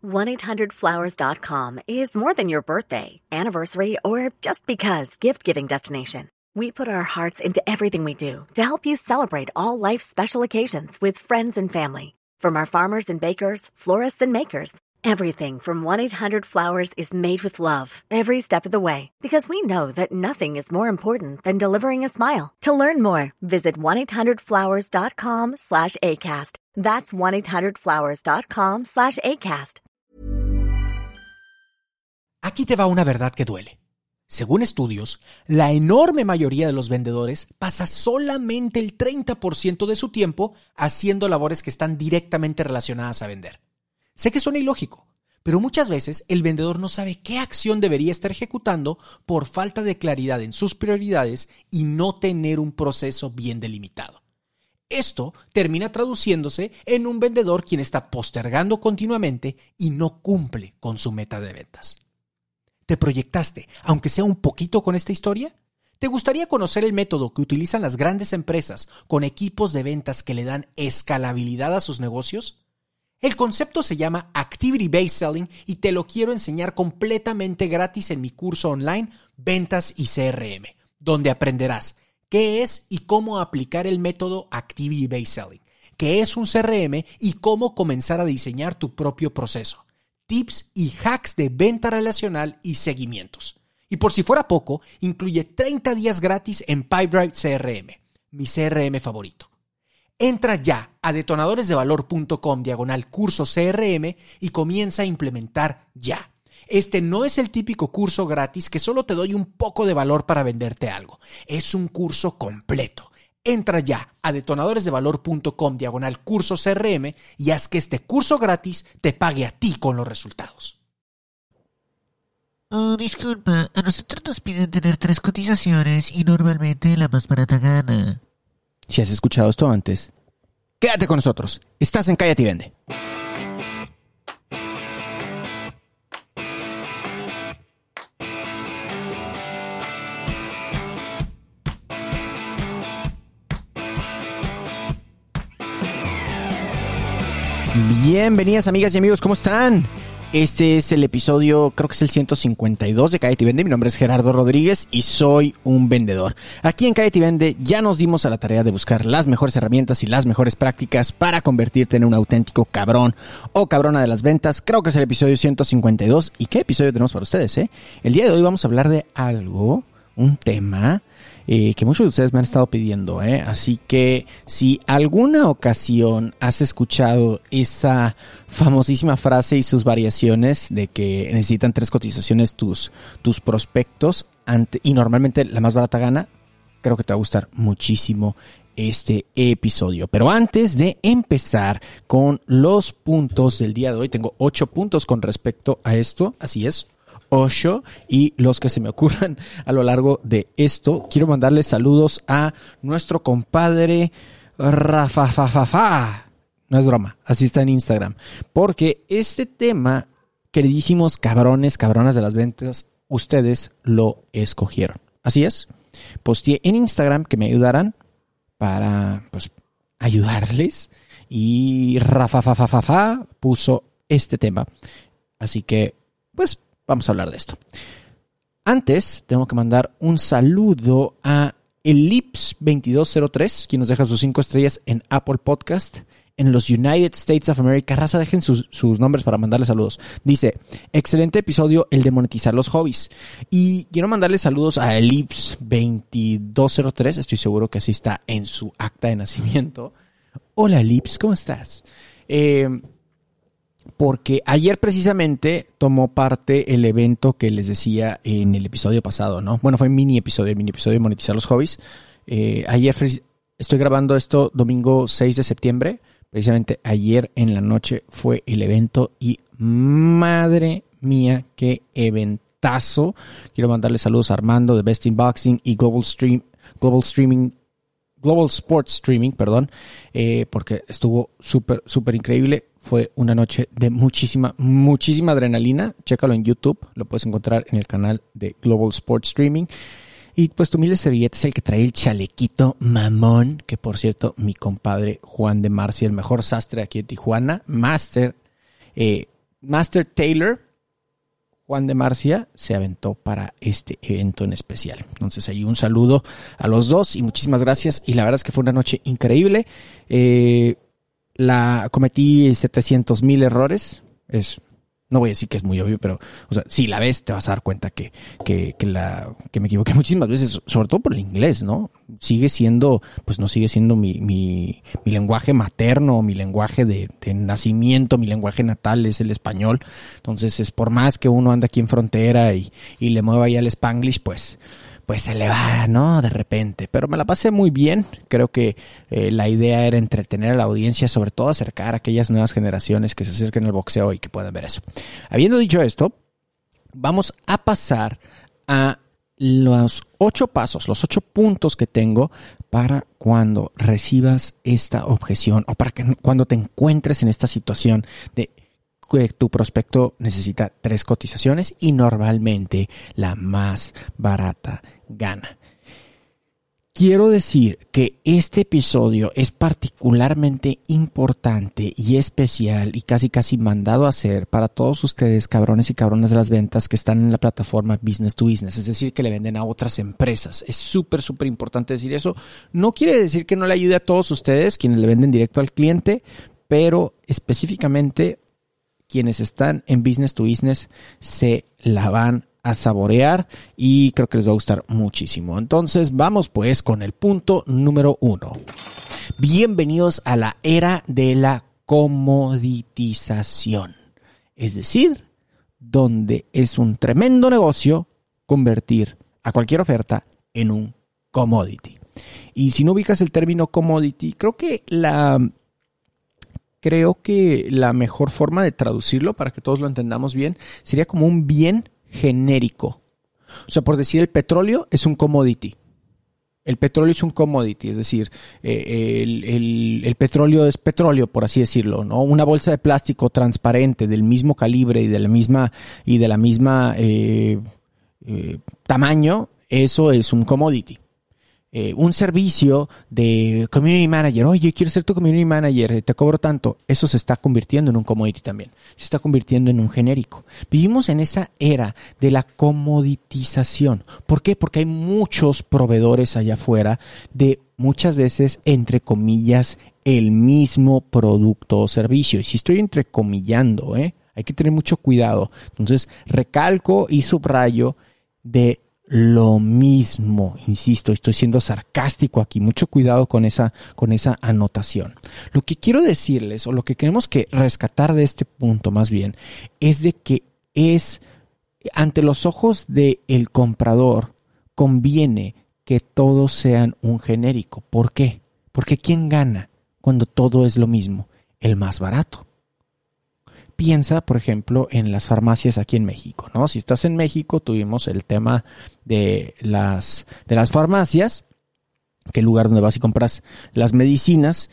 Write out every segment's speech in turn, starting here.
1-800-Flowers.com is more than your birthday, anniversary, or just because gift-giving destination. We put our hearts into everything we do to help you celebrate all life's special occasions with friends and family. From our farmers and bakers, florists and makers, everything from 1-800-Flowers is made with love every step of the way, because we know that nothing is more important than delivering a smile. To learn more, visit 1-800-Flowers.com/ACAST. That's 1-800-Flowers.com/ACAST. Aquí te va una verdad que duele. Según estudios, la enorme mayoría de los vendedores pasa solamente el 30% de su tiempo haciendo labores que están directamente relacionadas a vender. Sé que suena ilógico, pero muchas veces el vendedor no sabe qué acción debería estar ejecutando por falta de claridad en sus prioridades y no tener un proceso bien delimitado. Esto termina traduciéndose en un vendedor quien está postergando continuamente y no cumple con su meta de ventas. ¿Te proyectaste, aunque sea un poquito, con esta historia? ¿Te gustaría conocer el método que utilizan las grandes empresas con equipos de ventas que le dan escalabilidad a sus negocios? El concepto se llama Activity Based Selling y te lo quiero enseñar completamente gratis en mi curso online Ventas y CRM, donde aprenderás qué es y cómo aplicar el método Activity Based Selling, qué es un CRM y cómo comenzar a diseñar tu propio proceso. Tips y hacks de venta relacional y seguimientos. Y por si fuera poco, incluye 30 días gratis en Pipedrive CRM, mi CRM favorito. Entra ya a detonadoresdevalor.com/curso CRM y comienza a implementar ya. Este no es el típico curso gratis que solo te doy un poco de valor para venderte algo. Es un curso completo. Entra ya a detonadoresdevalor.com/curso CRM y haz que este curso gratis te pague a ti con los resultados. Oh, disculpa, a nosotros nos piden tener 3 cotizaciones y normalmente la más barata gana. Si has escuchado esto antes, quédate con nosotros. Estás en Cállate y Vende. Bienvenidas amigas y amigos, ¿cómo están? Este es el episodio, creo que es el 152 de Cállate y Vende. Mi nombre es Gerardo Rodríguez y soy un vendedor. Aquí en Cállate y Vende ya nos dimos a la tarea de buscar las mejores herramientas y las mejores prácticas para convertirte en un auténtico cabrón o cabrona de las ventas. Creo que es el episodio 152. ¿Y qué episodio tenemos para ustedes, El día de hoy vamos a hablar de algo, un tema que muchos de ustedes me han estado pidiendo, Así que si alguna ocasión has escuchado esa famosísima frase y sus variaciones de que necesitan 3 cotizaciones tus prospectos y normalmente la más barata gana, creo que te va a gustar muchísimo este episodio. Pero antes de empezar con los puntos del día de hoy, tengo 8 puntos con respecto a esto, así es. 8 y los que se me ocurran a lo largo de esto. Quiero mandarles saludos a nuestro compadre Rafa. No es broma, así está en Instagram. Porque este tema, queridísimos cabrones, cabronas de las ventas, ustedes lo escogieron. Así es. Posteé en Instagram que me ayudaran para ayudarles. Y Rafa puso este tema. Así que, vamos a hablar de esto. Antes, tengo que mandar un saludo a Elips2203, quien nos deja sus 5 estrellas en Apple Podcast, en los United States of America. Raza, dejen sus nombres para mandarle saludos. Dice, excelente episodio, el de monetizar los hobbies. Y quiero mandarle saludos a Elips2203, estoy seguro que así está en su acta de nacimiento. Hola, Elips, ¿cómo estás? Porque ayer precisamente tomó parte el evento que les decía en el episodio pasado, ¿no? Bueno, fue el mini episodio de Monetizar los Hobbies. Ayer estoy grabando esto domingo 6 de septiembre. Precisamente ayer en la noche fue el evento y madre mía, qué eventazo. Quiero mandarle saludos a Armando de Best in Boxing y Global Sports Streaming, porque estuvo súper increíble. Fue una noche de muchísima adrenalina. Chécalo en YouTube, lo puedes encontrar en el canal de Global Sports Streaming. Y pues tu humilde servilleta es el que trae el chalequito mamón, que por cierto, mi compadre Juan de Marcia, el mejor sastre aquí en Tijuana, Master, Master Taylor, Juan de Marcia, se aventó para este evento en especial. Entonces ahí un saludo a los dos y muchísimas gracias. Y la verdad es que fue una noche increíble. Cometí 700,000 errores. No voy a decir que es muy obvio, pero o sea, si la ves te vas a dar cuenta que me equivoqué muchísimas veces, sobre todo por el inglés, ¿no? Sigue siendo, pues no sigue siendo mi lenguaje materno, mi lenguaje de nacimiento, mi lenguaje natal es el español. Entonces es por más que uno anda aquí en frontera y le mueva ya el Spanglish, pues se le va, ¿no? De repente. Pero me la pasé muy bien. Creo que la idea era entretener a la audiencia, sobre todo acercar a aquellas nuevas generaciones que se acerquen al boxeo y que puedan ver eso. Habiendo dicho esto, vamos a pasar a los 8 pasos, los 8 puntos que tengo para cuando recibas esta objeción o para que cuando te encuentres en esta situación de que tu prospecto necesita 3 cotizaciones y normalmente la más barata gana. Quiero decir que este episodio es particularmente importante y especial y casi mandado a hacer para todos ustedes, cabrones y cabronas de las ventas que están en la plataforma Business to Business, es decir, que le venden a otras empresas. Es súper importante decir eso. No quiere decir que no le ayude a todos ustedes, quienes le venden directo al cliente, pero específicamente quienes están en Business to Business se la van a saborear y creo que les va a gustar muchísimo. Entonces vamos pues con el punto número 1. Bienvenidos a la era de la comoditización. Es decir, donde es un tremendo negocio convertir a cualquier oferta en un commodity. Y si no ubicas el término commodity, creo que la mejor forma de traducirlo para que todos lo entendamos bien sería como un bien genérico. O sea, por decir, el petróleo es un commodity. El petróleo es un commodity, es decir, el petróleo es petróleo, por así decirlo, ¿no? Una bolsa de plástico transparente del mismo calibre y de la misma tamaño, eso es un commodity. Un servicio de community manager, oye, quiero ser tu community manager, te cobro tanto, eso se está convirtiendo en un commodity también, se está convirtiendo en un genérico. Vivimos en esa era de la comoditización. ¿Por qué? Porque hay muchos proveedores allá afuera de muchas veces, entre comillas, el mismo producto o servicio. Y si estoy entrecomillando, hay que tener mucho cuidado. Entonces, recalco y subrayo de lo mismo, insisto, estoy siendo sarcástico aquí, mucho cuidado con esa anotación. Lo que quiero decirles, o lo que tenemos que rescatar de este punto más bien, es de que es ante los ojos del comprador, conviene que todos sean un genérico. ¿Por qué? Porque ¿quién gana cuando todo es lo mismo? El más barato. Piensa, por ejemplo, en las farmacias aquí en México, ¿no? Si estás en México, tuvimos el tema de las farmacias, que es el lugar donde vas y compras las medicinas,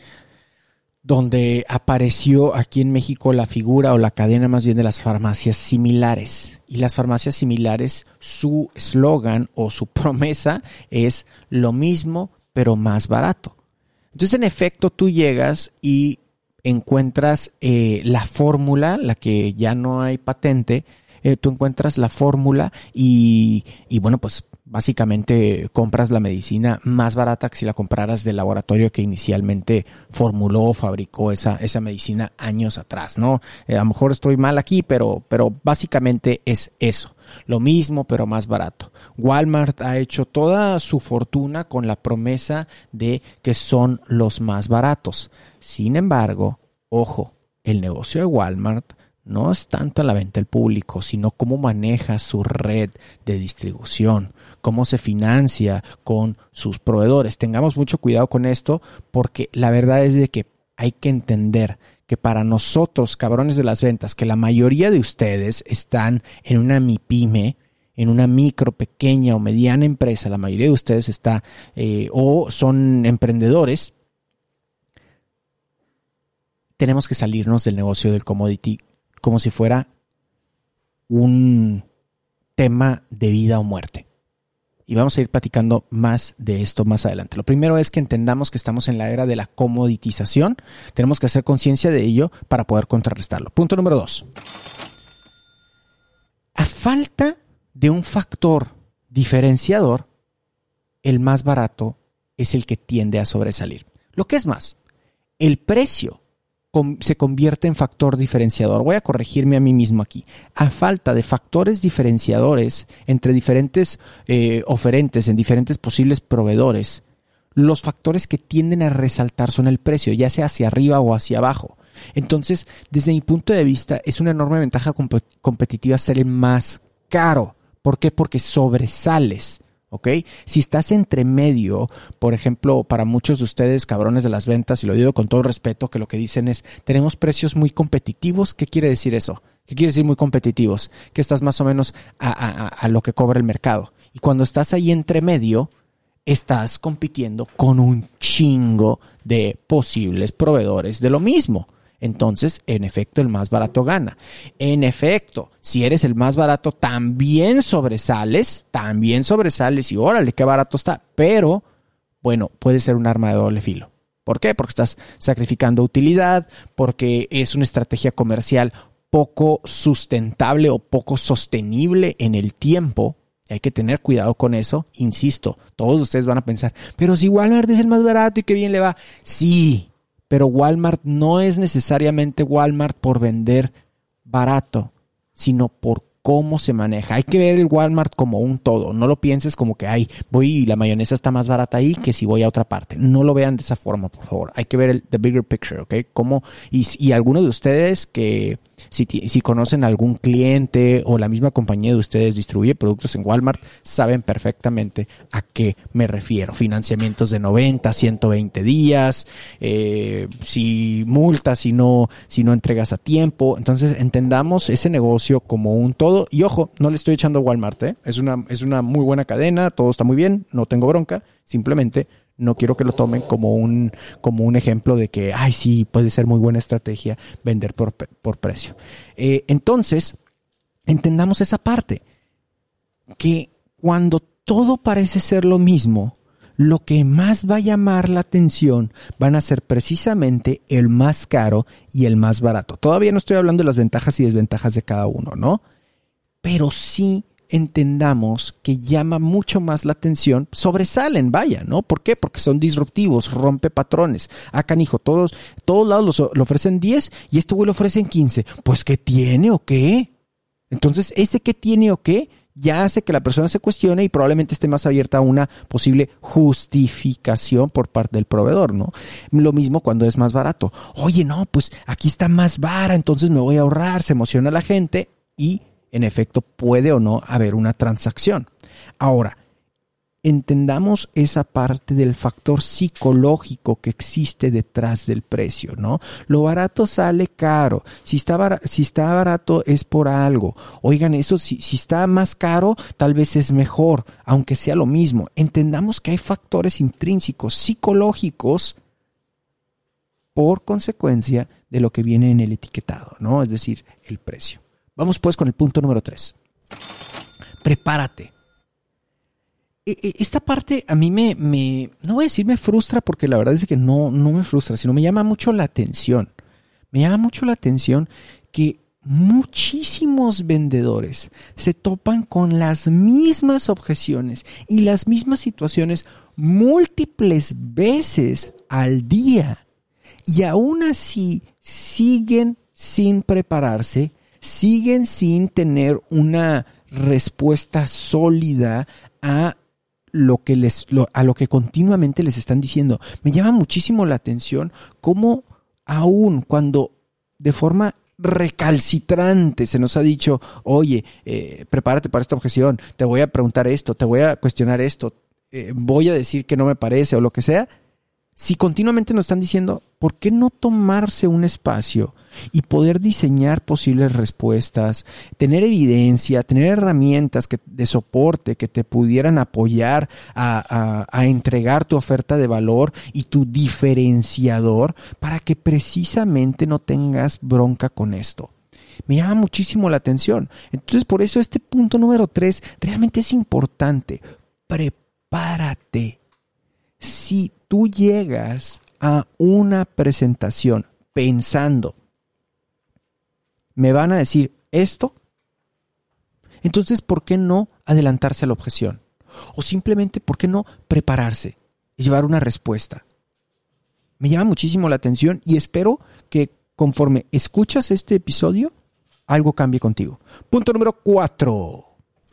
donde apareció aquí en México la figura o la cadena más bien de las farmacias similares. Y las farmacias similares, su eslogan o su promesa es lo mismo, pero más barato. Entonces, en efecto, tú llegas y encuentras la fórmula, la que ya no hay patente, tú encuentras la fórmula y bueno, pues básicamente compras la medicina más barata que si la compraras del laboratorio que inicialmente formuló o fabricó esa medicina años atrás, ¿no? A lo mejor estoy mal aquí, pero básicamente es eso. Lo mismo, pero más barato. Walmart ha hecho toda su fortuna con la promesa de que son los más baratos. Sin embargo, ojo, el negocio de Walmart no es tanto la venta al público, sino cómo maneja su red de distribución, cómo se financia con sus proveedores. Tengamos mucho cuidado con esto, porque la verdad es de que hay que entender que para nosotros, cabrones de las ventas, que la mayoría de ustedes están en una MIPYME, en una micro, pequeña o mediana empresa, la mayoría de ustedes está o son emprendedores, tenemos que salirnos del negocio del commodity como si fuera un tema de vida o muerte. Y vamos a ir platicando más de esto más adelante. Lo primero es que entendamos que estamos en la era de la comoditización. Tenemos que hacer conciencia de ello para poder contrarrestarlo. Punto número 2. A falta de un factor diferenciador, el más barato es el que tiende a sobresalir. Lo que es más, el precio se convierte en factor diferenciador. Voy a corregirme a mí mismo aquí. A falta de factores diferenciadores entre diferentes oferentes, en diferentes posibles proveedores, los factores que tienden a resaltar son el precio, ya sea hacia arriba o hacia abajo. Entonces, desde mi punto de vista, es una enorme ventaja competitiva ser el más caro. ¿Por qué? Porque sobresales. ¿Ok? Si estás entre medio, por ejemplo, para muchos de ustedes, cabrones de las ventas, y lo digo con todo respeto, que lo que dicen es, tenemos precios muy competitivos. ¿Qué quiere decir eso? ¿Qué quiere decir muy competitivos? Que estás más o menos a lo que cobra el mercado. Y cuando estás ahí entre medio, estás compitiendo con un chingo de posibles proveedores de lo mismo. Entonces, en efecto, el más barato gana. En efecto, si eres el más barato, también sobresales y órale, qué barato está. Pero, bueno, puede ser un arma de doble filo. ¿Por qué? Porque estás sacrificando utilidad, porque es una estrategia comercial poco sustentable o poco sostenible en el tiempo. Hay que tener cuidado con eso. Insisto, todos ustedes van a pensar, pero si Walmart es el más barato y qué bien le va. Sí. Pero Walmart no es necesariamente Walmart por vender barato, sino por cómo se maneja. Hay que ver el Walmart como un todo. No lo pienses como que voy y la mayonesa está más barata ahí que si voy a otra parte. No lo vean de esa forma, por favor. Hay que ver the bigger picture, ¿ok? Y algunos de ustedes que si conocen a algún cliente o la misma compañía de ustedes distribuye productos en Walmart, saben perfectamente a qué me refiero. Financiamientos de 90, 120 días, si multas, si no entregas a tiempo. Entonces entendamos ese negocio como un todo. Y ojo, no le estoy echando a Walmart, ¿eh? Es una muy buena cadena, todo está muy bien, no tengo bronca. Simplemente no quiero que lo tomen como un ejemplo de que, sí, puede ser muy buena estrategia vender por precio. Entonces, entendamos esa parte, que cuando todo parece ser lo mismo, lo que más va a llamar la atención van a ser precisamente el más caro y el más barato. Todavía no estoy hablando de las ventajas y desventajas de cada uno, ¿no? Pero sí entendamos que llama mucho más la atención, sobresalen, vaya, ¿no? ¿Por qué? Porque son disruptivos, rompe patrones. Canijo, todos lados lo ofrecen 10 y este güey lo ofrecen 15. Pues, ¿qué tiene o qué? Entonces, ese qué tiene o qué ya hace que la persona se cuestione y probablemente esté más abierta a una posible justificación por parte del proveedor, ¿no? Lo mismo cuando es más barato. Oye, no, pues aquí está más vara, entonces me voy a ahorrar, se emociona la gente y en efecto, puede o no haber una transacción. Ahora, entendamos esa parte del factor psicológico que existe detrás del precio, ¿no? Lo barato sale caro. Si está barato es por algo. Oigan, eso si está más caro, tal vez es mejor, aunque sea lo mismo. Entendamos que hay factores intrínsecos, psicológicos, por consecuencia de lo que viene en el etiquetado, ¿no? Es decir, el precio. Vamos pues con el punto número 3. Prepárate. Esta parte a mí no voy a decir me frustra porque la verdad es que no me frustra, sino me llama mucho la atención. Me llama mucho la atención que muchísimos vendedores se topan con las mismas objeciones y las mismas situaciones múltiples veces al día y aún así siguen sin prepararse, siguen sin tener una respuesta sólida a lo que continuamente les están diciendo. Me llama muchísimo la atención cómo aún cuando de forma recalcitrante se nos ha dicho, oye, prepárate para esta objeción, te voy a preguntar esto, te voy a cuestionar esto, voy a decir que no me parece o lo que sea. Si continuamente nos están diciendo, ¿por qué no tomarse un espacio y poder diseñar posibles respuestas, tener evidencia, tener herramientas de soporte que te pudieran apoyar a entregar tu oferta de valor y tu diferenciador para que precisamente no tengas bronca con esto? Me llama muchísimo la atención. Entonces, por eso este punto número 3 realmente es importante. Prepárate. Si tú llegas a una presentación pensando, me van a decir esto, Entonces, ¿por qué no adelantarse a la objeción? O simplemente, ¿por qué no prepararse y llevar una respuesta? Me llama muchísimo la atención y espero que conforme escuchas este episodio, algo cambie contigo. Punto número 4.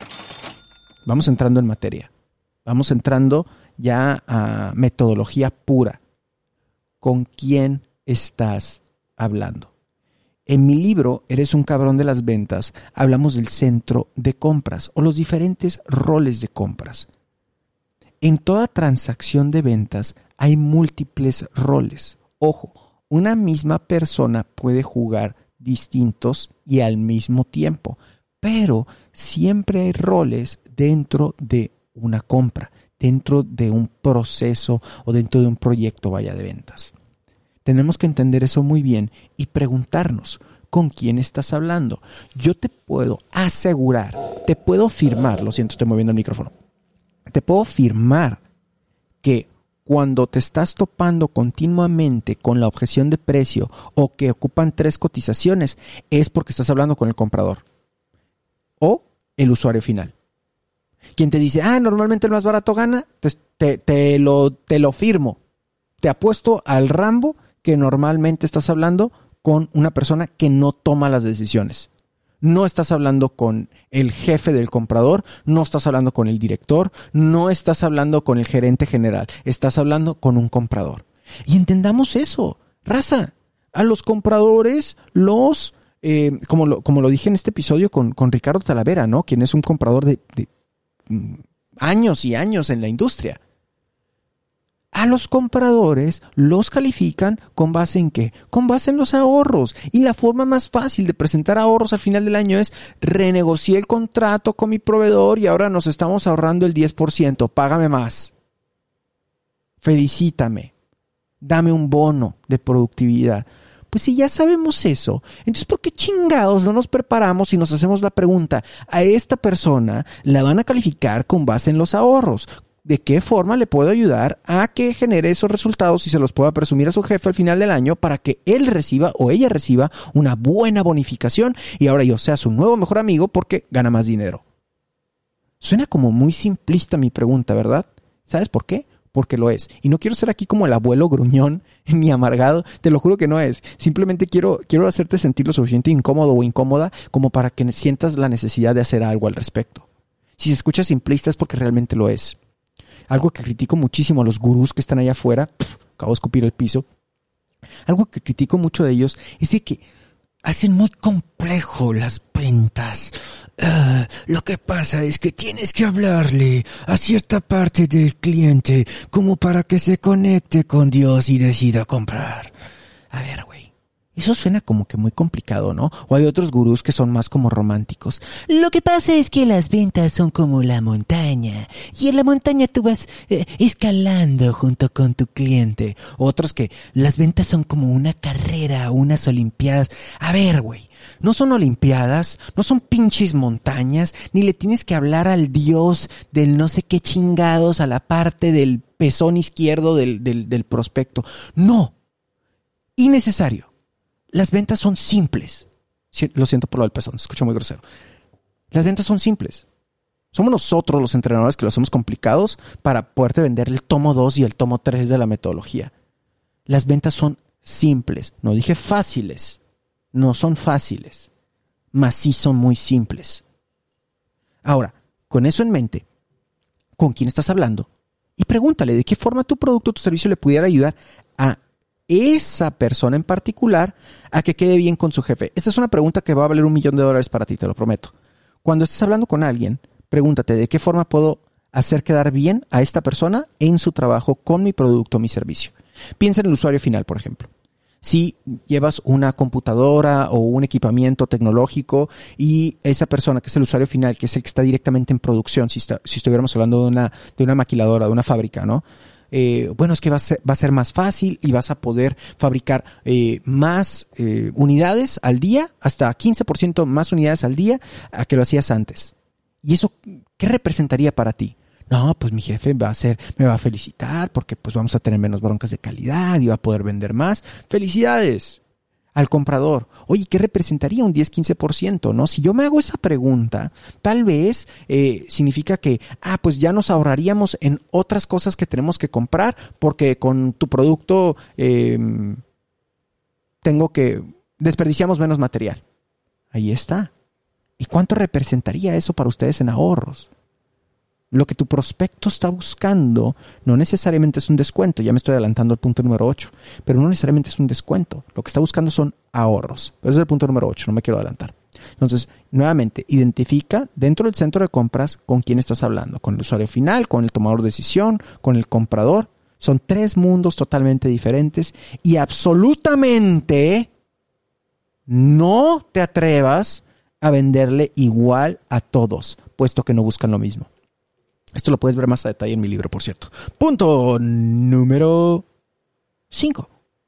Vamos entrando en materia. Vamos entrando ya a metodología pura. ¿Con quién estás hablando? En mi libro, Eres un cabrón de las ventas, hablamos del centro de compras o los diferentes roles de compras. En toda transacción de ventas hay múltiples roles. Ojo, una misma persona puede jugar distintos y al mismo tiempo, pero siempre hay roles dentro de una compra, dentro de un proceso o dentro de un proyecto de ventas. Tenemos que entender eso muy bien y preguntarnos, ¿con quién estás hablando? Yo te puedo asegurar, te puedo firmar, lo siento, estoy moviendo el micrófono, te puedo firmar que cuando te estás topando continuamente con la objeción de precio o que ocupan 3 cotizaciones, es porque estás hablando con el comprador o el usuario final. Quien te dice, normalmente el más barato gana, te lo firmo. Te apuesto al Rambo que normalmente estás hablando con una persona que no toma las decisiones. No estás hablando con el jefe del comprador, no estás hablando con el director, no estás hablando con el gerente general, estás hablando con un comprador. Y entendamos eso, raza. A los compradores como lo dije en este episodio con Ricardo Talavera, ¿no? Quien es un comprador de años y años en la industria. A los compradores los califican ¿con base en qué? Con base en los ahorros. Y la forma más fácil de presentar ahorros al final del año es renegocié el contrato con mi proveedor y ahora nos estamos ahorrando el 10%. Págame más. Felicítame. Dame un bono de productividad. Pues si ya sabemos eso, entonces ¿por qué chingados no nos preparamos y nos hacemos la pregunta? A esta persona la van a calificar con base en los ahorros. ¿De qué forma le puedo ayudar a que genere esos resultados y se los pueda presumir a su jefe al final del año para que él reciba o ella reciba una buena bonificación y ahora yo sea su nuevo mejor amigo porque gana más dinero? Suena como muy simplista mi pregunta, ¿verdad? ¿Sabes por qué? Porque lo es. Y no quiero ser aquí como el abuelo gruñón ni amargado, te lo juro que no es. Simplemente quiero hacerte sentir lo suficiente incómodo o incómoda como para que sientas la necesidad de hacer algo al respecto. Si se escucha simplista es porque realmente lo es. Algo que critico muchísimo a los gurús que están allá afuera, acabo de escupir el piso, algo que critico mucho de ellos es de que hacen muy complejo las ventas. Lo que pasa es que tienes que hablarle a cierta parte del cliente como para que se conecte con Dios y decida comprar. A ver, güey. Eso suena como que muy complicado, ¿no? O hay otros gurús que son más como románticos. Lo que pasa es que las ventas son como la montaña. Y en la montaña tú vas escalando junto con tu cliente. Otros que las ventas son como una carrera, unas olimpiadas. A ver, güey. No son olimpiadas, no son pinches montañas, ni le tienes que hablar al dios del no sé qué chingados a la parte del pezón izquierdo del prospecto. No. Innecesario. Las ventas son simples. Lo siento por lo del pezón, se escucha muy grosero. Las ventas son simples. Somos nosotros los entrenadores que lo hacemos complicados para poderte vender el tomo 2 y el tomo 3 de la metodología. Las ventas son simples. No dije fáciles. No son fáciles. Mas sí son muy simples. Ahora, con eso en mente, ¿con quién estás hablando? Y pregúntale de qué forma tu producto o tu servicio le pudiera ayudar a esa persona en particular a que quede bien con su jefe. Esta es una pregunta que va a valer $1,000,000 para ti, te lo prometo. Cuando estés hablando con alguien, pregúntate de qué forma puedo hacer quedar bien a esta persona en su trabajo con mi producto o mi servicio. Piensa en el usuario final, por ejemplo. Si llevas una computadora o un equipamiento tecnológico y esa persona que es el usuario final, que es el que está directamente en producción, si estuviéramos hablando de una maquiladora, de una fábrica, ¿no? Bueno, es que va a ser más fácil y vas a poder fabricar más unidades al día, hasta 15% más unidades al día a que lo hacías antes. ¿Y eso qué representaría para ti? No, pues mi jefe me va a felicitar porque pues vamos a tener menos broncas de calidad y va a poder vender más. ¡Felicidades! al comprador. Oye, ¿qué representaría un 10-15%? ¿No? Si yo me hago esa pregunta, tal vez significa que, pues ya nos ahorraríamos en otras cosas que tenemos que comprar porque con tu producto desperdiciamos menos material. Ahí está. ¿Y cuánto representaría eso para ustedes en ahorros? Lo que tu prospecto está buscando no necesariamente es un descuento. Ya me estoy adelantando al punto número 8. Pero no necesariamente es un descuento. Lo que está buscando son ahorros. Ese es el punto número 8. No me quiero adelantar. Entonces, nuevamente, identifica dentro del centro de compras con quién estás hablando. Con el usuario final, con el tomador de decisión, con el comprador. Son 3 mundos totalmente diferentes. Y absolutamente no te atrevas a venderle igual a todos, puesto que no buscan lo mismo. Esto lo puedes ver más a detalle en mi libro, por cierto. Punto número 5.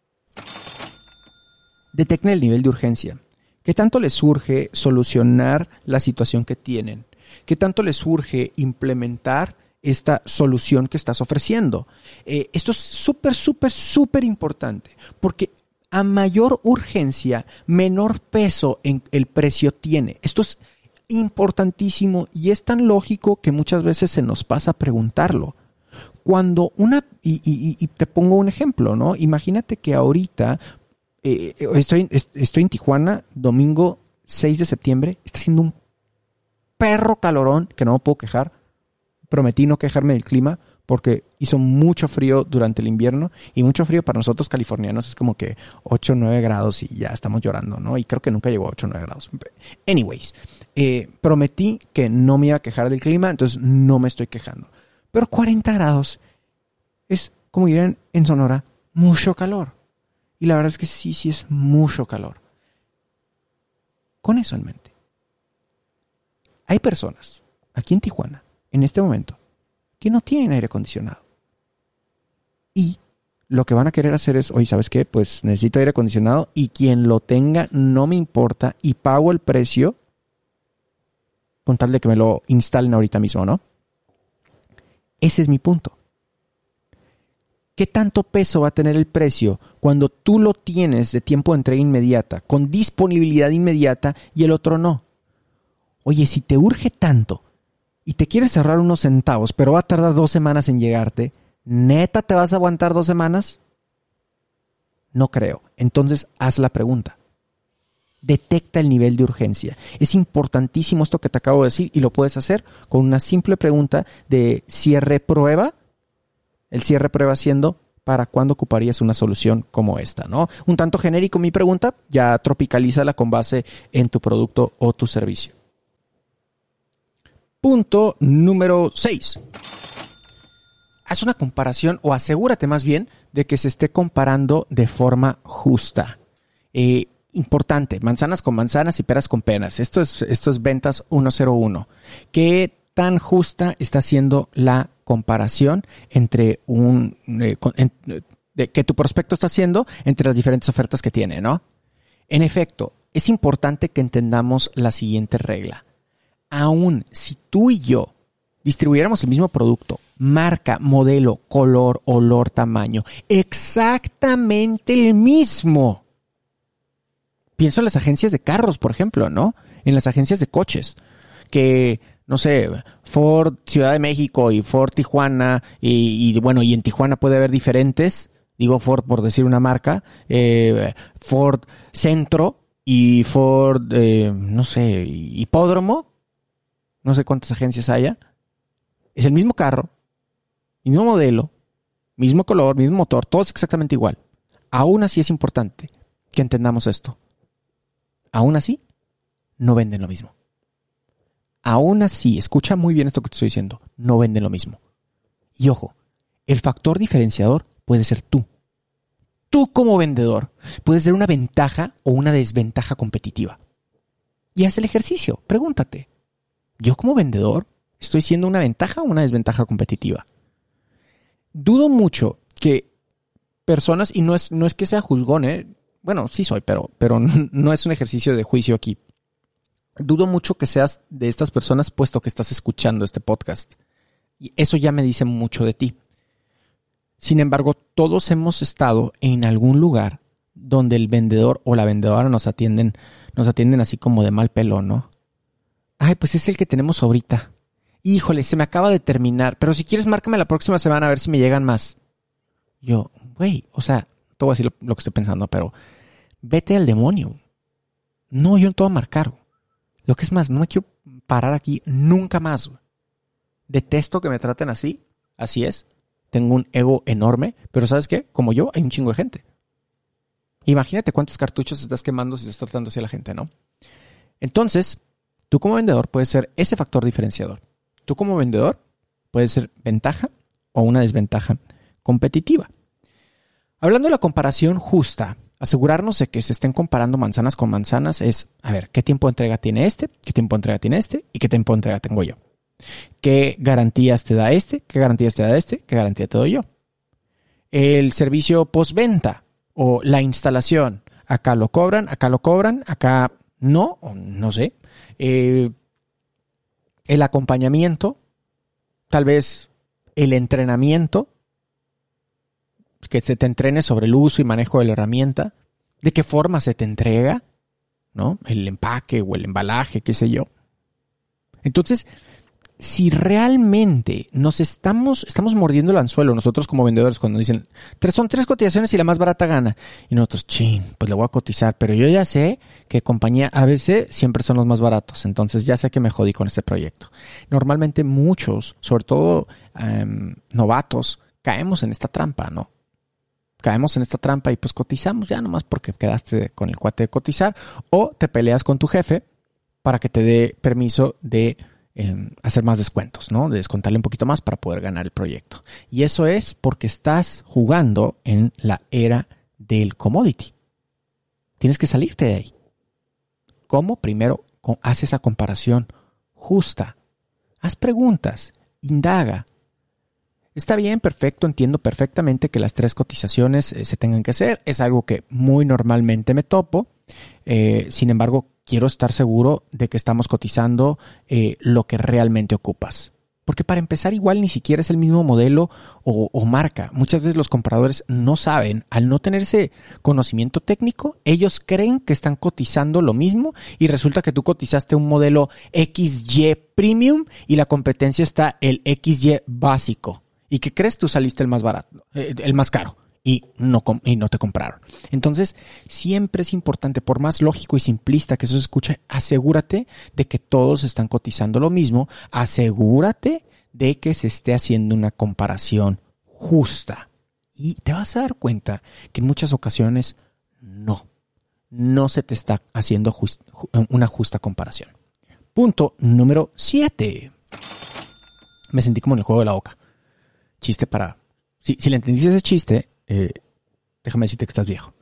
Detecten el nivel de urgencia. ¿Qué tanto les surge solucionar la situación que tienen? ¿Qué tanto les surge implementar esta solución que estás ofreciendo? Esto es súper importante, porque a mayor urgencia, menor peso en el precio tiene. Esto es importantísimo y es tan lógico que muchas veces se nos pasa preguntarlo. Cuando y te pongo un ejemplo, ¿no? Imagínate que ahorita estoy en Tijuana, domingo 6 de septiembre, está haciendo un perro calorón que no me puedo quejar. Prometí no quejarme del clima porque hizo mucho frío durante el invierno y mucho frío para nosotros californianos es como que 8 o 9 grados y ya estamos llorando, ¿no? Y creo que nunca llegó a 8 o 9 grados. Anyways, prometí que no me iba a quejar del clima, entonces no me estoy quejando. Pero 40 grados es, como dirían en Sonora, mucho calor. Y la verdad es que sí es mucho calor. Con eso en mente. Hay personas aquí en Tijuana, en este momento, que no tienen aire acondicionado. Y lo que van a querer hacer es, oye, ¿sabes qué? Pues necesito aire acondicionado y quien lo tenga no me importa y pago el precio con tal de que me lo instalen ahorita mismo, ¿no? Ese es mi punto. ¿Qué tanto peso va a tener el precio cuando tú lo tienes de tiempo de entrega inmediata, con disponibilidad inmediata y el otro no? Oye, si te urge tanto y te quieres ahorrar unos centavos, pero va a tardar 2 semanas en llegarte, ¿neta te vas a aguantar 2 semanas? No creo. Entonces, haz la pregunta. Detecta el nivel de urgencia. Es importantísimo esto que te acabo de decir y lo puedes hacer con una simple pregunta de cierre prueba. El cierre prueba siendo, ¿para cuándo ocuparías una solución como esta, ¿no? Un tanto genérico mi pregunta, ya tropicalízala con base en tu producto o tu servicio. Punto número 6. Haz una comparación o asegúrate más bien de que se esté comparando de forma justa. Importante, manzanas con manzanas y peras con peras. Esto es ventas 101. ¿Qué tan justa está siendo la comparación entre que tu prospecto está haciendo entre las diferentes ofertas que tiene, ¿no? En efecto, es importante que entendamos la siguiente regla. Aún si tú y yo distribuyéramos el mismo producto, marca, modelo, color, olor, tamaño, exactamente el mismo. Pienso en las agencias de carros, por ejemplo, ¿no? En las agencias de coches, que, no sé, Ford Ciudad de México y Ford Tijuana, y en Tijuana puede haber diferentes, digo Ford por decir una marca, Ford Centro y Ford, Hipódromo, no sé cuántas agencias haya. Es el mismo carro, mismo modelo, mismo color, mismo motor, todo es exactamente igual. Aún así es importante que entendamos esto. Aún así, no venden lo mismo. Aún así, escucha muy bien esto que te estoy diciendo, no venden lo mismo. Y ojo, el factor diferenciador puede ser tú. Tú como vendedor puedes ser una ventaja o una desventaja competitiva. Y haz el ejercicio, pregúntate. ¿Yo como vendedor estoy siendo una ventaja o una desventaja competitiva? Dudo mucho que personas, y no es que sea juzgón, bueno, sí soy, pero no es un ejercicio de juicio aquí. Dudo mucho que seas de estas personas puesto que estás escuchando este podcast. Y eso ya me dice mucho de ti. Sin embargo, todos hemos estado en algún lugar donde el vendedor o la vendedora nos atienden así como de mal pelo, ¿no? Ay, pues es el que tenemos ahorita. Híjole, se me acaba de terminar, pero si quieres márcame la próxima semana a ver si me llegan más. Yo, güey, o sea, te voy a decir lo que estoy pensando, pero vete al demonio. No, yo no te voy a marcar. Lo que es más, no me quiero parar aquí nunca más. Detesto que me traten así. Así es. Tengo un ego enorme, pero ¿sabes qué? Como yo, hay un chingo de gente. Imagínate cuántos cartuchos estás quemando si estás tratando así a la gente, ¿no? Entonces, tú como vendedor puedes ser ese factor diferenciador. Tú como vendedor puedes ser ventaja o una desventaja competitiva. Hablando de la comparación justa, asegurarnos de que se estén comparando manzanas con manzanas es, a ver, ¿qué tiempo de entrega tiene este? ¿Qué tiempo de entrega tiene este? ¿Y qué tiempo de entrega tengo yo? ¿Qué garantías te da este? ¿Qué garantías te da este? ¿Qué garantía te doy yo? El servicio postventa o la instalación. Acá lo cobran, acá no, o no sé. El acompañamiento, tal vez el entrenamiento, que se te entrene sobre el uso y manejo de la herramienta, de qué forma se te entrega, ¿no? El empaque o el embalaje, qué sé yo. Entonces, si realmente nos estamos mordiendo el anzuelo nosotros como vendedores cuando dicen son 3 cotizaciones y la más barata gana, y nosotros, pues le voy a cotizar, pero yo ya sé que compañía ABC siempre son los más baratos, entonces ya sé que me jodí con este proyecto. Normalmente muchos, sobre todo novatos, caemos en esta trampa, ¿no? Caemos en esta trampa y pues cotizamos ya nomás porque quedaste con el cuate de cotizar, o te peleas con tu jefe para que te dé permiso de hacer más descuentos, ¿no? De descontarle un poquito más para poder ganar el proyecto. Y eso es porque estás jugando en la era del commodity. Tienes que salirte de ahí. ¿Cómo? Primero, haz esa comparación justa. Haz preguntas. Indaga. Está bien, perfecto, entiendo perfectamente que las 3 cotizaciones se tengan que hacer. Es algo que muy normalmente me topo. Sin embargo, quiero estar seguro de que estamos cotizando lo que realmente ocupas. Porque para empezar, igual ni siquiera es el mismo modelo o marca. Muchas veces los compradores no saben, al no tener ese conocimiento técnico, ellos creen que están cotizando lo mismo y resulta que tú cotizaste un modelo XY Premium y la competencia está el XY básico. ¿Y qué crees? Tú saliste el más barato, el más caro. Y no te compraron. Entonces, siempre es importante, por más lógico y simplista que eso se escuche, asegúrate de que todos están cotizando lo mismo. Asegúrate de que se esté haciendo una comparación justa. Y te vas a dar cuenta que en muchas ocasiones no se te está haciendo una justa comparación. Punto número 7. Me sentí como en el juego de la oca. Chiste para... Si le entendiste ese chiste... déjame decirte que estás viejo.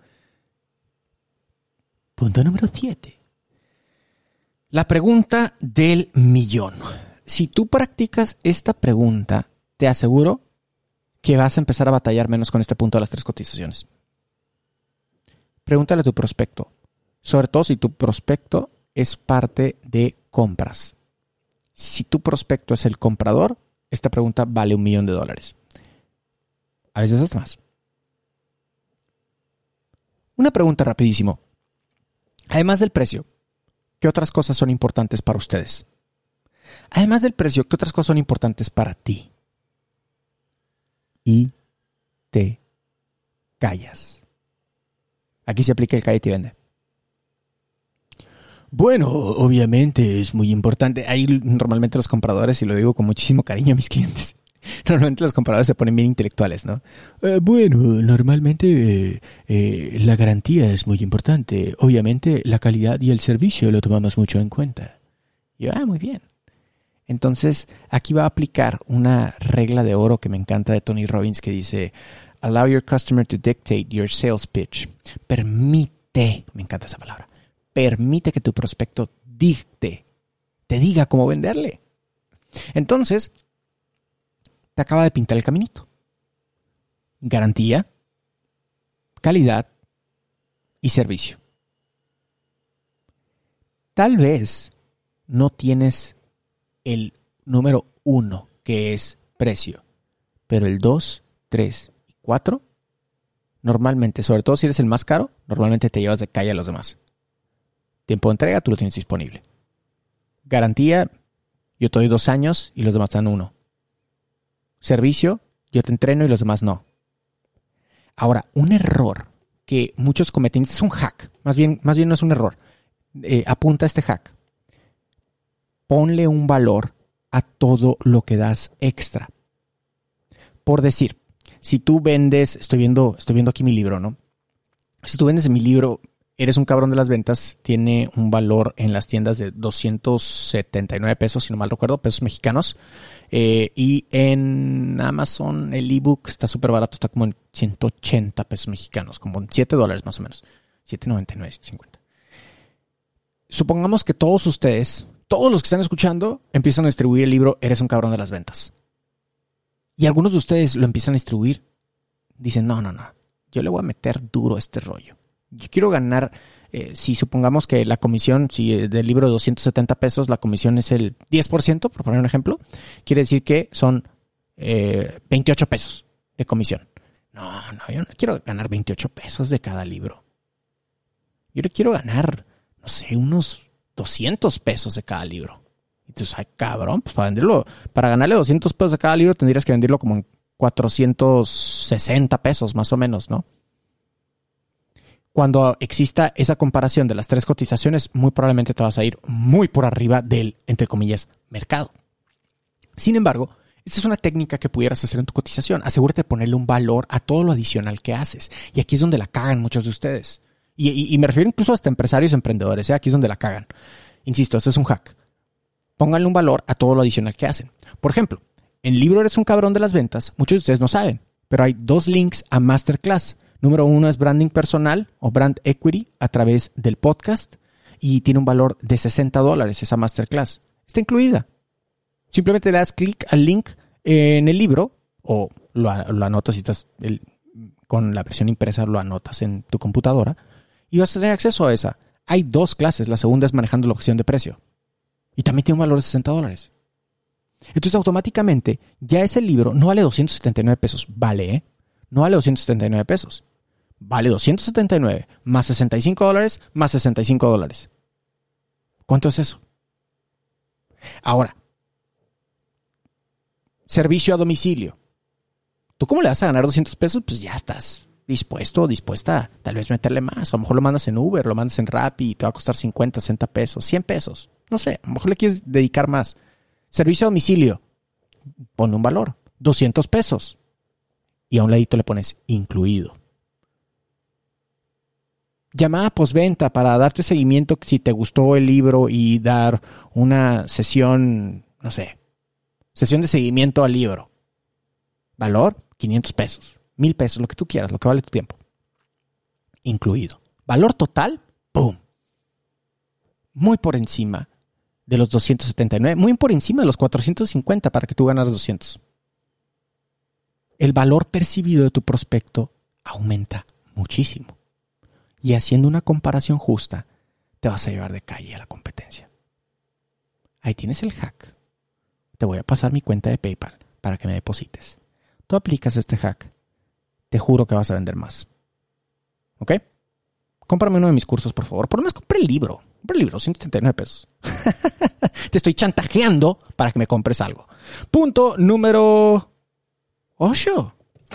Punto número 7. La pregunta del millón. Si tú practicas esta pregunta, te aseguro que vas a empezar a batallar menos con este punto de las 3 cotizaciones. Pregúntale a tu prospecto. Sobre todo si tu prospecto es parte de compras. Si tu prospecto es el comprador, esta pregunta vale $1 millón. A veces hasta más. Una pregunta rapidísimo. Además del precio, ¿qué otras cosas son importantes para ustedes? Además del precio, ¿qué otras cosas son importantes para ti? Y te callas. Aquí se aplica el cállate y vende. Bueno, obviamente es muy importante. Ahí normalmente los compradores, y lo digo con muchísimo cariño a mis clientes, normalmente los compradores se ponen bien intelectuales, ¿no? Bueno, normalmente la garantía es muy importante. Obviamente la calidad y el servicio lo tomamos mucho en cuenta. Y muy bien. Entonces, aquí va a aplicar una regla de oro que me encanta de Tony Robbins que dice: Allow your customer to dictate your sales pitch. Permite, me encanta esa palabra, permite que tu prospecto te diga cómo venderle. Entonces, te acaba de pintar el caminito. Garantía, calidad y servicio. Tal vez no tienes el número 1, que es precio, pero el 2, 3 y 4 normalmente, sobre todo si eres el más caro, normalmente te llevas de calle a los demás. Tiempo de entrega, tú lo tienes disponible. Garantía, yo te doy 2 años y los demás te dan 1. Servicio, yo te entreno y los demás no. Ahora, un error que muchos cometen, este es un hack, más bien no es un error. Apunta este hack. Ponle un valor a todo lo que das extra. Por decir, si tú vendes, estoy viendo aquí mi libro, ¿no? Si tú vendes mi libro, Eres un cabrón de las ventas, tiene un valor en las tiendas de 279 pesos, si no mal recuerdo, pesos mexicanos. Y en Amazon el ebook está súper barato, está como en 180 pesos mexicanos, como en $7 más o menos. 7.99, 50. Supongamos que todos ustedes, todos los que están escuchando, empiezan a distribuir el libro Eres un cabrón de las ventas. Y algunos de ustedes lo empiezan a distribuir. Dicen, no, yo le voy a meter duro a este rollo. Yo quiero ganar, si supongamos que la comisión, si del libro de 270 pesos, la comisión es el 10%, por poner un ejemplo, quiere decir que son 28 pesos de comisión. No, yo no quiero ganar 28 pesos de cada libro. Yo le quiero ganar, no sé, unos 200 pesos de cada libro. Entonces, ay, cabrón, pues para ganarle 200 pesos de cada libro tendrías que venderlo como en 460 pesos, más o menos, ¿no? Cuando exista esa comparación de las 3 cotizaciones, muy probablemente te vas a ir muy por arriba del, entre comillas, mercado. Sin embargo, esta es una técnica que pudieras hacer en tu cotización. Asegúrate de ponerle un valor a todo lo adicional que haces. Y aquí es donde la cagan muchos de ustedes. Y me refiero incluso hasta empresarios, emprendedores. Aquí es donde la cagan. Insisto, esto es un hack. Pónganle un valor a todo lo adicional que hacen. Por ejemplo, en el libro Eres un cabrón de las ventas, muchos de ustedes no saben, pero hay 2 links a Masterclass. Número 1 es branding personal o brand equity a través del podcast y tiene un valor de $60 esa Masterclass. Está incluida. Simplemente le das clic al link en el libro o lo anotas si estás con la versión impresa, lo anotas en tu computadora y vas a tener acceso a esa. Hay 2 clases. La segunda es manejando la objeción de precio y también tiene un valor de $60. Entonces automáticamente ya ese libro no vale 279 pesos. Vale, no vale 279 pesos. Vale 279 más $65 más $65. ¿Cuánto es eso? Ahora, servicio a domicilio. ¿Tú cómo le vas a ganar 200 pesos? Pues ya estás dispuesto o dispuesta a tal vez meterle más. A lo mejor lo mandas en Uber, lo mandas en Rappi y te va a costar 50, 60 pesos, 100 pesos. No sé, a lo mejor le quieres dedicar más. Servicio a domicilio. Pone un valor. 200 pesos. Y a un ladito le pones incluido. Llamada postventa para darte seguimiento si te gustó el libro y dar una sesión, no sé, sesión de seguimiento al libro. Valor, 500 pesos, 1,000 pesos, lo que tú quieras, lo que vale tu tiempo. Incluido. Valor total, ¡pum! Muy por encima de los 279, muy por encima de los 450 para que tú ganas 200. El valor percibido de tu prospecto aumenta muchísimo. Y haciendo una comparación justa, te vas a llevar de calle a la competencia. Ahí tienes el hack. Te voy a pasar mi cuenta de PayPal para que me deposites. Tú aplicas este hack. Te juro que vas a vender más. ¿Ok? Cómprame uno de mis cursos, por favor. Por lo menos compre el libro. Compre el libro, 179 pesos. Te estoy chantajeando para que me compres algo. Punto número 8.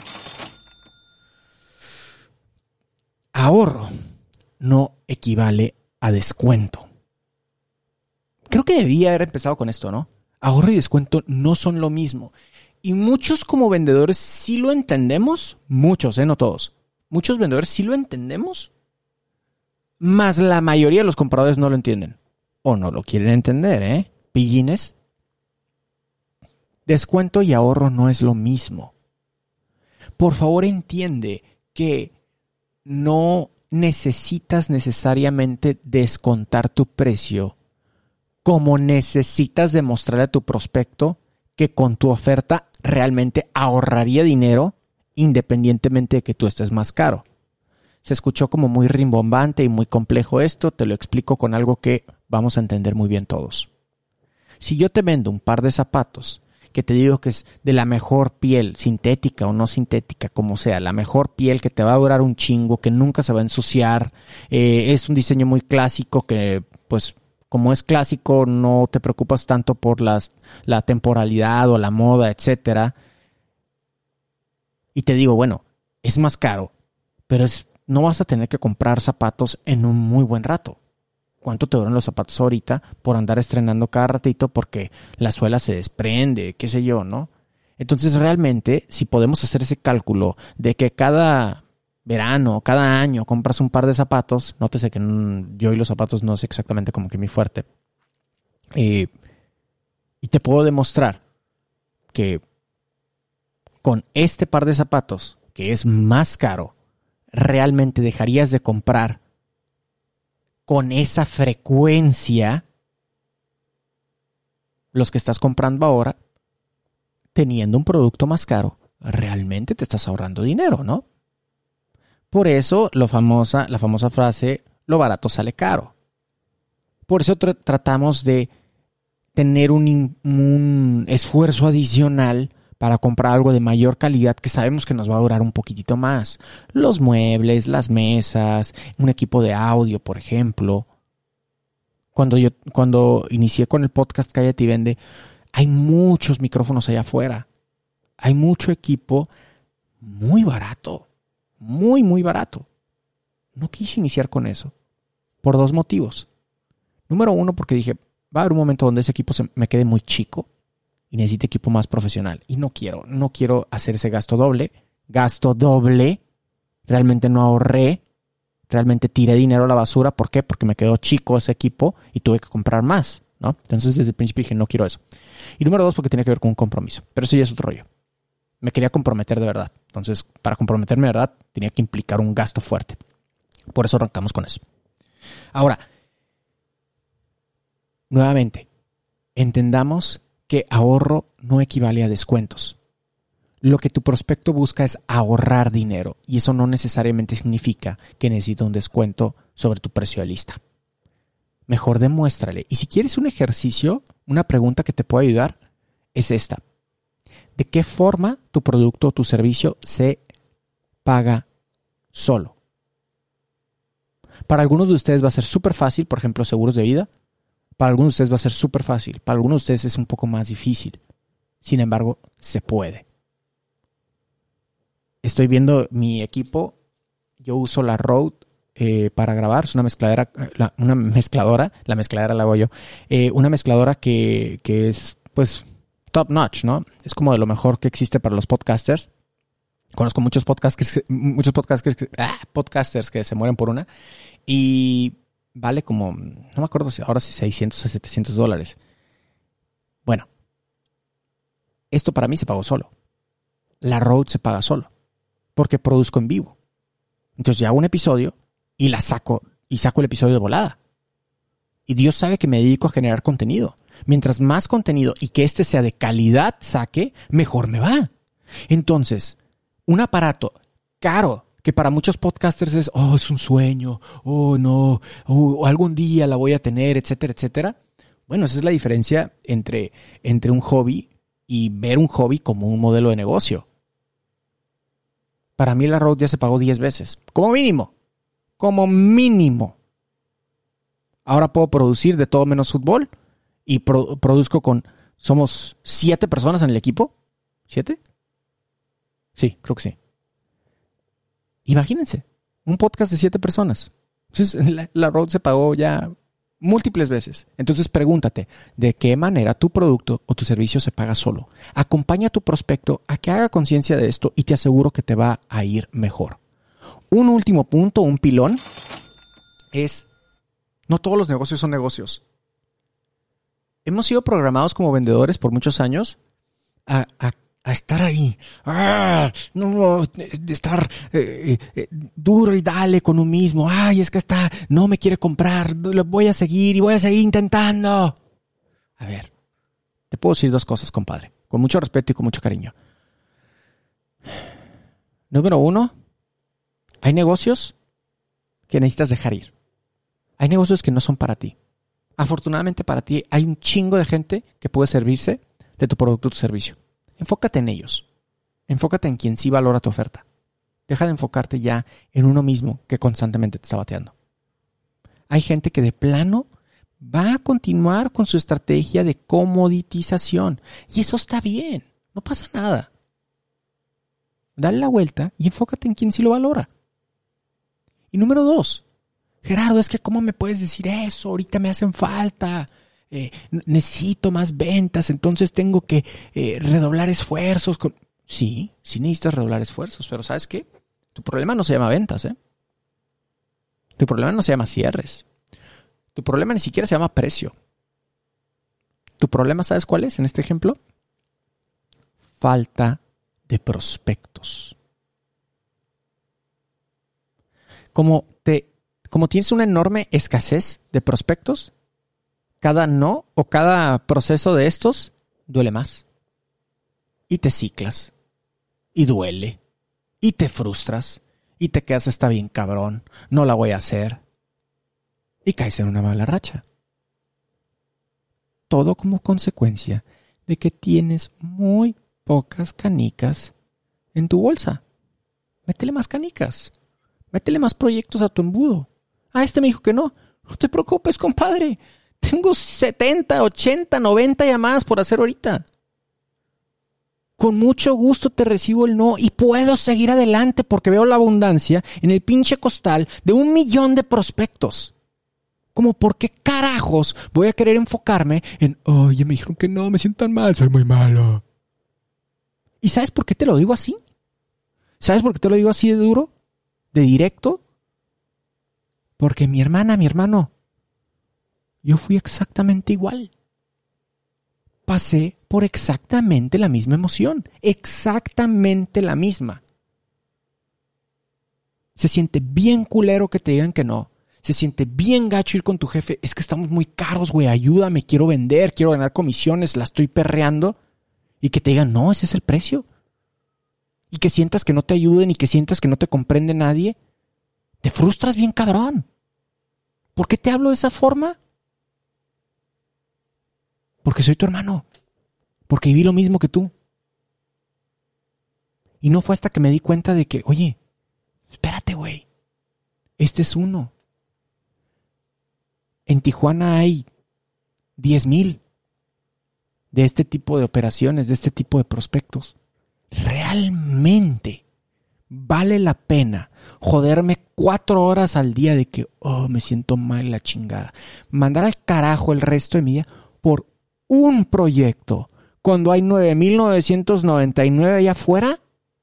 Ahorro no equivale a descuento. Creo que debía haber empezado con esto, ¿no? Ahorro y descuento no son lo mismo. Y muchos como vendedores sí lo entendemos. Muchos, no todos. Muchos vendedores sí lo entendemos. Mas la mayoría de los compradores no lo entienden. O no lo quieren entender, Pillines. Descuento y ahorro no es lo mismo. Por favor, entiende que no necesitas necesariamente descontar tu precio como necesitas demostrarle a tu prospecto que con tu oferta realmente ahorraría dinero independientemente de que tú estés más caro. Se escuchó como muy rimbombante y muy complejo esto, te lo explico con algo que vamos a entender muy bien todos. Si yo te vendo un par de zapatos que te digo que es de la mejor piel, sintética o no sintética, como sea, la mejor piel que te va a durar un chingo, que nunca se va a ensuciar. Es un diseño muy clásico que, pues, como es clásico, no te preocupas tanto por la temporalidad o la moda, etcétera. Y te digo, bueno, es más caro, pero no vas a tener que comprar zapatos en un muy buen rato. ¿Cuánto te duran los zapatos ahorita por andar estrenando cada ratito porque la suela se desprende, qué sé yo, ¿no? Entonces realmente, si podemos hacer ese cálculo de que cada verano, cada año compras un par de zapatos, nótese que yo y los zapatos no es exactamente como que mi fuerte, y te puedo demostrar que con este par de zapatos, que es más caro, realmente dejarías de comprar con esa frecuencia los que estás comprando ahora, teniendo un producto más caro, realmente te estás ahorrando dinero, ¿no? Por eso la famosa frase, lo barato sale caro. Por eso tratamos de tener un esfuerzo adicional para comprar algo de mayor calidad que sabemos que nos va a durar un poquitito más. Los muebles, las mesas, un equipo de audio, por ejemplo. Cuando inicié con el podcast Cállate y Vende, hay muchos micrófonos allá afuera. Hay mucho equipo muy barato. Muy, muy barato. No quise iniciar con eso. Por 2 motivos. Número 1, porque dije, va a haber un momento donde ese equipo me quede muy chico y necesite equipo más profesional. Y no quiero hacer ese gasto doble. Realmente no ahorré. Realmente tiré dinero a la basura. ¿Por qué? Porque me quedó chico ese equipo y tuve que comprar más, ¿no? Entonces desde el principio dije, no quiero eso. Y número 2, porque tenía que ver con un compromiso. Pero eso ya es otro rollo. Me quería comprometer de verdad. Entonces, para comprometerme de verdad, tenía que implicar un gasto fuerte. Por eso arrancamos con eso. Ahora, nuevamente, entendamos que ahorro no equivale a descuentos. Lo que tu prospecto busca es ahorrar dinero y eso no necesariamente significa que necesita un descuento sobre tu precio de lista. Mejor demuéstrale. Y si quieres un ejercicio, una pregunta que te puede ayudar es esta. ¿De qué forma tu producto o tu servicio se paga solo? Para algunos de ustedes va a ser súper fácil, por ejemplo, seguros de vida. Para algunos de ustedes va a ser súper fácil. Para algunos de ustedes es un poco más difícil. Sin embargo, se puede. Estoy viendo mi equipo. Yo uso la Rode para grabar. Es una mezcladora. La mezcladora la hago yo. Una mezcladora que es, pues, top notch, ¿no? Es como de lo mejor que existe para los podcasters. Conozco muchos podcasters que se mueren por una. Y vale como, no me acuerdo si ahora sí $600 o $700. Bueno, esto para mí se pagó solo. La Rode se paga solo. Porque produzco en vivo. Entonces ya hago un episodio y saco el episodio de volada. Y Dios sabe que me dedico a generar contenido. Mientras más contenido y que este sea de calidad saque, mejor me va. Entonces, un aparato caro que para muchos podcasters es un sueño, no, algún día la voy a tener, etcétera, etcétera. Bueno, esa es la diferencia entre un hobby y ver un hobby como un modelo de negocio. Para mí la Rode ya se pagó 10 veces. Como mínimo. Ahora puedo producir de todo menos fútbol. Y produzco somos 7 personas en el equipo. ¿7? Sí, creo que sí. Imagínense. Un podcast de 7 personas. Entonces la Rode se pagó ya múltiples veces. Entonces pregúntate, ¿de qué manera tu producto o tu servicio se paga solo? Acompaña a tu prospecto a que haga conciencia de esto y te aseguro que te va a ir mejor. Un último punto, un pilón, es no todos los negocios son negocios. Hemos sido programados como vendedores por muchos años a estar ahí, de estar duro y dale con uno mismo. Es que no me quiere comprar, lo voy a seguir intentando. A ver, te puedo decir 2 cosas, compadre, con mucho respeto y con mucho cariño. Número 1, hay negocios que necesitas dejar ir. Hay negocios que no son para ti. Afortunadamente para ti hay un chingo de gente que puede servirse de tu producto o tu servicio. Enfócate en ellos. Enfócate en quien sí valora tu oferta. Deja de enfocarte ya en uno mismo que constantemente te está bateando. Hay gente que de plano va a continuar con su estrategia de comoditización. Y eso está bien. No pasa nada. Dale la vuelta y enfócate en quien sí lo valora. Y número 2. Gerardo, es que ¿cómo me puedes decir eso? Ahorita me hacen falta. Necesito más ventas, entonces tengo que redoblar esfuerzos. Sí necesitas redoblar esfuerzos, pero ¿sabes qué? Tu problema no se llama ventas, ¿eh? Tu problema no se llama cierres. Tu problema ni siquiera se llama precio. Tu problema, ¿sabes cuál es en este ejemplo? Falta de prospectos. Como tienes una enorme escasez de prospectos, cada no o cada proceso de estos duele más. Y te ciclas. Y duele. Y te frustras. Y te quedas, está bien cabrón. No la voy a hacer. Y caes en una mala racha. Todo como consecuencia de que tienes muy pocas canicas en tu bolsa. Métele más canicas. Métele más proyectos a tu embudo. Este me dijo que no. No te preocupes, compadre. Tengo 70, 80, 90 llamadas por hacer ahorita. Con mucho gusto te recibo el no y puedo seguir adelante porque veo la abundancia en el pinche costal de 1 millón de prospectos. Como por qué carajos voy a querer enfocarme en, ya me dijeron que no, me siento tan mal, soy muy malo. ¿Y sabes por qué te lo digo así? ¿Sabes por qué te lo digo así de duro? ¿De directo? Porque mi hermano, yo fui exactamente igual. Pasé por exactamente la misma emoción. Exactamente la misma. Se siente bien culero que te digan que no. Se siente bien gacho ir con tu jefe. Es que estamos muy caros, güey. Ayúdame, quiero vender, quiero ganar comisiones, la estoy perreando. Y que te digan, no, ese es el precio. Y que sientas que no te ayuden y que sientas que no te comprende nadie. Te frustras bien cabrón. ¿Por qué te hablo de esa forma? Porque soy tu hermano. Porque viví lo mismo que tú. Y no fue hasta que me di cuenta de que, oye, espérate, güey. Este es uno. En Tijuana hay 10,000 de este tipo de operaciones, de este tipo de prospectos. Realmente vale la pena joderme 4 horas al día de que, me siento mal la chingada. Mandar al carajo el resto de mi día por un proyecto cuando hay 9,999 allá afuera.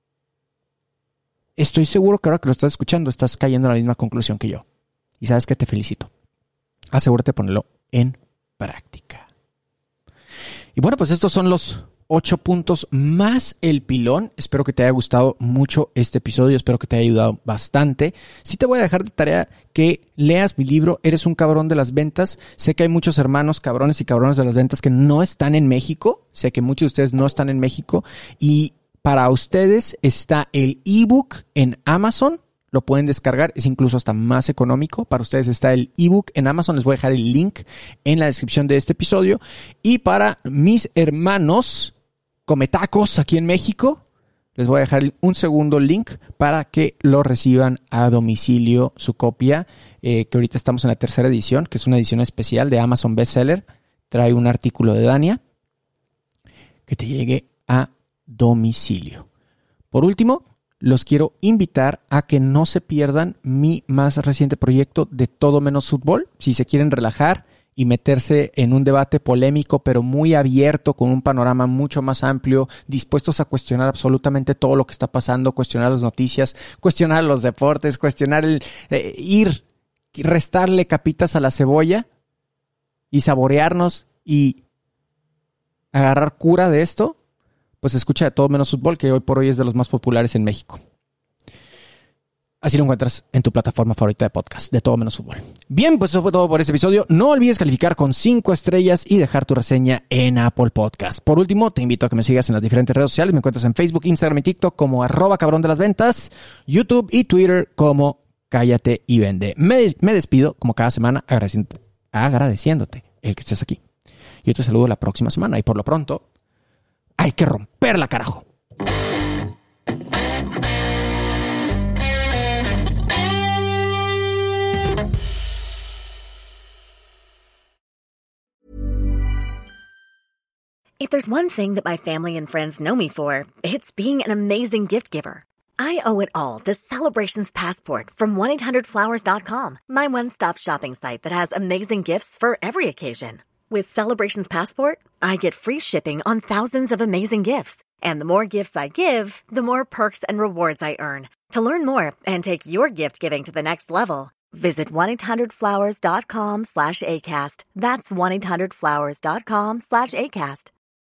Estoy seguro que ahora que lo estás escuchando estás cayendo en la misma conclusión que yo. Y sabes que te felicito. Asegúrate de ponerlo en práctica. Y bueno, pues estos son los 8 puntos más el pilón. Espero que te haya gustado mucho este episodio. Espero que te haya ayudado bastante. Sí te voy a dejar de tarea que leas mi libro, Eres un cabrón de las ventas. Sé que hay muchos hermanos cabrones y cabrones de las ventas que no están en México. Sé que muchos de ustedes no están en México. Y para ustedes está el ebook en Amazon. Lo pueden descargar, es incluso hasta más económico. Para ustedes está el ebook en Amazon. Les voy a dejar el link en la descripción de este episodio. Y para mis hermanos cometacos aquí en México, les voy a dejar un segundo link para que lo reciban a domicilio, su copia, que ahorita estamos en la 3ª edición, que es una edición especial de Amazon Bestseller. Trae un artículo de Dania que te llegue a domicilio. Por último, los quiero invitar a que no se pierdan mi más reciente proyecto de Todo Menos Fútbol. Si se quieren relajar y meterse en un debate polémico, pero muy abierto, con un panorama mucho más amplio, dispuestos a cuestionar absolutamente todo lo que está pasando, cuestionar las noticias, cuestionar los deportes, cuestionar restarle capitas a la cebolla y saborearnos y agarrar cura de esto, pues escucha de Todo Menos Fútbol, que hoy por hoy es de los más populares en México. Así lo encuentras en tu plataforma favorita de podcast, de Todo Menos Fútbol. Bien, pues eso fue todo por este episodio. No olvides calificar con 5 estrellas y dejar tu reseña en Apple Podcast. Por último, te invito a que me sigas en las diferentes redes sociales. Me encuentras en Facebook, Instagram y TikTok como @cabrondelasventas, YouTube y Twitter como Cállate y Vende. Me despido como cada semana agradeciéndote el que estés aquí. Yo te saludo la próxima semana y por lo pronto, Hay que romperla, carajo. If there's one thing that my family and friends know me for, it's being an amazing gift giver. I owe it all to Celebrations Passport from 1-800-Flowers.com, my one-stop shopping site that has amazing gifts for every occasion. With Celebrations Passport, I get free shipping on thousands of amazing gifts. And the more gifts I give, the more perks and rewards I earn. To learn more and take your gift giving to the next level, visit 1-800-Flowers.com/ACAST. That's 1-800-Flowers.com/ACAST.